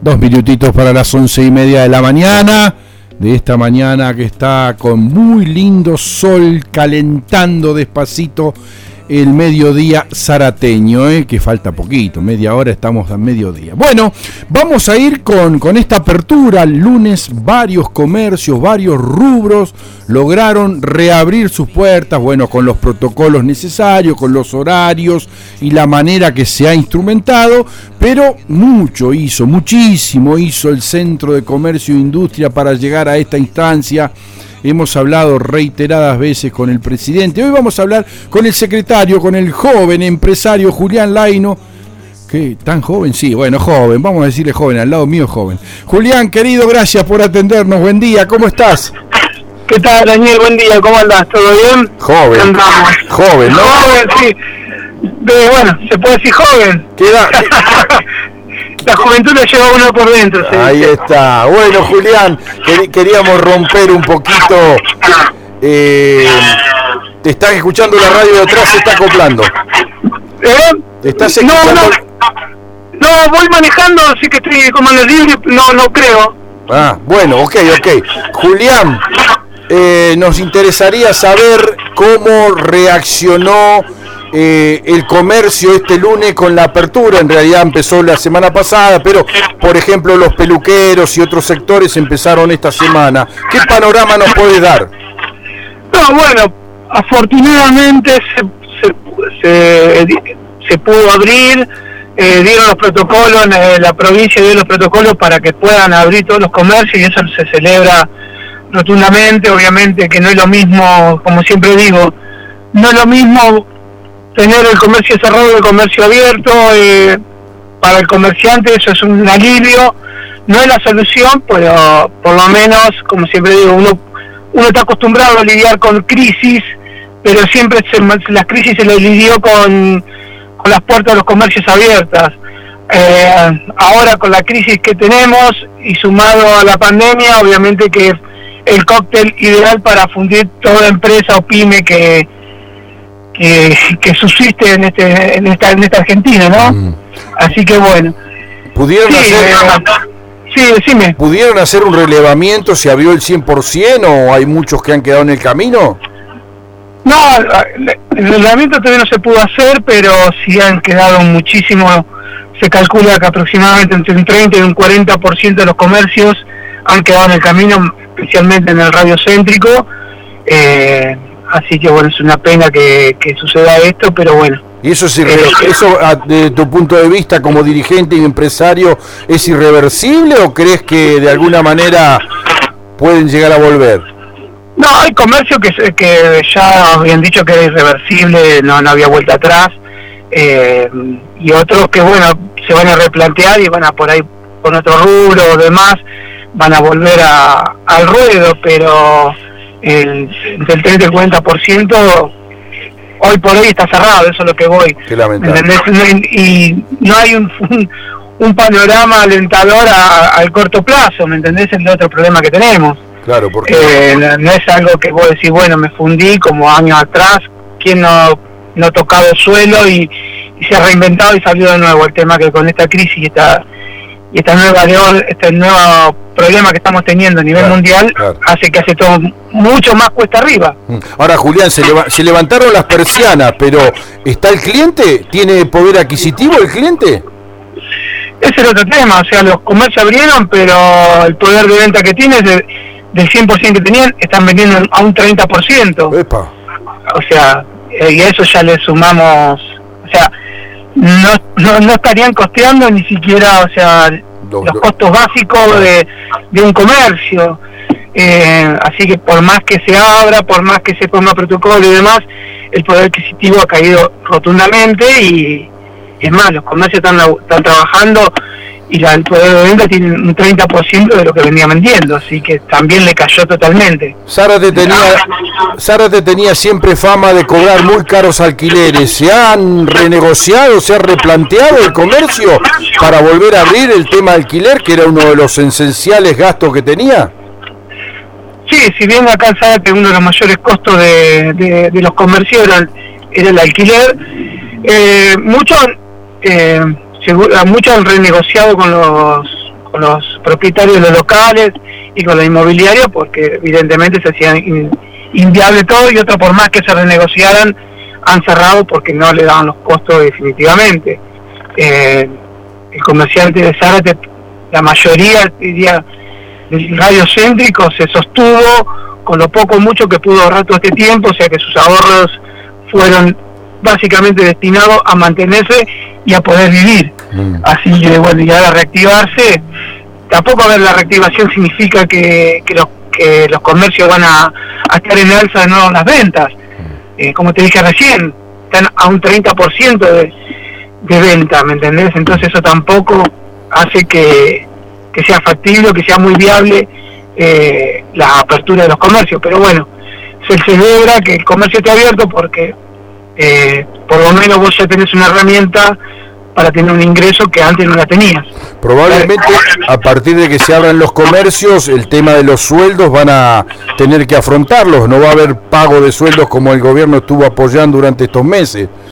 2 minutitos para las 11:30 de la mañana, de esta mañana que está con muy lindo sol calentando despacito el mediodía zarateño, que falta poquito, media hora estamos a mediodía. Bueno, vamos a ir con esta apertura. El lunes varios comercios, varios rubros lograron reabrir sus puertas, bueno, con los protocolos necesarios, con los horarios y la manera que se ha instrumentado, pero muchísimo hizo el Centro de Comercio e Industria para llegar a esta instancia. Hemos hablado reiteradas veces con el presidente. Hoy vamos a hablar con el secretario, con el joven empresario Julián Laino. ¿Qué? ¿Tan joven? Sí, bueno, joven. Vamos a decirle joven, al lado mío joven. Julián, querido, gracias por atendernos. Buen día, ¿cómo estás? ¿Qué tal, Daniel? Buen día, ¿cómo andás? ¿Todo bien? Joven. Andamos. Joven, ¿no? Joven, sí. Bueno, se puede decir joven. ¿Qué edad? La juventud la lleva uno por dentro. ¿sí? Ahí está. Bueno, Julián, queríamos romper un poquito. Te estás escuchando la radio de atrás, se está acoplando. ¿Te estás escuchando? No, voy manejando, así que estoy como en el libre, no creo. Ah, bueno, ok. Julián, nos interesaría saber cómo reaccionó el comercio este lunes con la apertura. En realidad empezó la semana pasada, pero por ejemplo los peluqueros y otros sectores empezaron esta semana. ¿Qué panorama nos puede dar? No, bueno, afortunadamente se pudo abrir, dieron los protocolos, la provincia dio los protocolos para que puedan abrir todos los comercios y eso se celebra rotundamente. Obviamente que no es lo mismo, como siempre digo, no es lo mismo tener el comercio cerrado y el comercio abierto. Para el comerciante eso es un alivio, no es la solución, pero por lo menos, como siempre digo, uno está acostumbrado a lidiar con crisis, pero siempre las crisis se las lidió con las puertas de los comercios abiertas. Ahora con la crisis que tenemos y sumado a la pandemia, obviamente que es el cóctel ideal para fundir toda empresa o pyme que subsiste en esta Argentina, ¿no? Así que bueno. Sí, decime. ¿Pudieron hacer un relevamiento? ¿Se abrió el 100% o hay muchos que han quedado en el camino? No, el relevamiento todavía no se pudo hacer, pero sí han quedado muchísimo. Se calcula que aproximadamente entre un 30 y un 40% de los comercios han quedado en el camino, especialmente en el radio céntrico. Así que bueno, es una pena que suceda esto, pero bueno. ¿Y eso desde tu punto de vista como dirigente y empresario es irreversible o crees que de alguna manera pueden llegar a volver? No, hay comercio que ya habían dicho que era irreversible, no había vuelta atrás, y otros que bueno, se van a replantear y van a por ahí con otro rubro o demás, van a volver al ruedo, pero entre el 30 y el 40% hoy por hoy está cerrado, eso es lo que voy. Qué lamentable. Y no hay un panorama alentador al corto plazo, ¿me entendés? Es el otro problema que tenemos. Claro, porque no es algo que vos decís, bueno, me fundí como años atrás, ¿quién no ha tocado suelo y se ha reinventado y salió de nuevo? El tema que con esta crisis y este nuevo problema que estamos teniendo a nivel mundial, hace que hace todo mucho más cuesta arriba. Ahora, Julián, se levantaron las persianas, pero ¿está el cliente? ¿Tiene poder adquisitivo el cliente? Ese es otro tema, o sea, los comercios abrieron, pero el poder de venta que tiene es del 100% que tenían, están vendiendo a un 30%. Epa. O sea, y a eso ya le sumamos, o sea, no estarían costeando ni siquiera, o sea, los costos básicos de un comercio. Así que por más que se abra, por más que se ponga protocolo y demás, el poder adquisitivo ha caído rotundamente y es más, los comercios están trabajando y el poder de venta tiene un 30% de lo que venía vendiendo, así que también le cayó totalmente. Zárate tenía siempre fama de cobrar muy caros alquileres. ¿Se han renegociado, se ha replanteado el comercio para volver a abrir el tema alquiler, que era uno de los esenciales gastos que tenía? Sí, si bien acá en Zárate uno de los mayores costos de los comercios era el alquiler, muchos han renegociado con los propietarios de los locales y con los inmobiliarios, porque evidentemente se hacía inviable todo, y otro, por más que se renegociaran, han cerrado porque no le daban los costos definitivamente. El comerciante de Zárate, la mayoría, diría, del radio céntrico, se sostuvo con lo poco o mucho que pudo ahorrar todo este tiempo, o sea que sus ahorros fueron básicamente destinados a mantenerse y a poder vivir. Así que bueno, y ahora reactivarse, tampoco, a ver, la reactivación significa que los comercios van a estar en alza, no las ventas. Como te dije recién, están a un 30% de venta, ¿me entendés? Entonces eso tampoco hace que sea factible, que sea muy viable la apertura de los comercios. Pero bueno, se celebra que el comercio esté abierto porque por lo menos vos ya tenés una herramienta para tener un ingreso que antes no la tenías. Probablemente a partir de que se abran los comercios, el tema de los sueldos van a tener que afrontarlos, no va a haber pago de sueldos como el gobierno estuvo apoyando durante estos meses.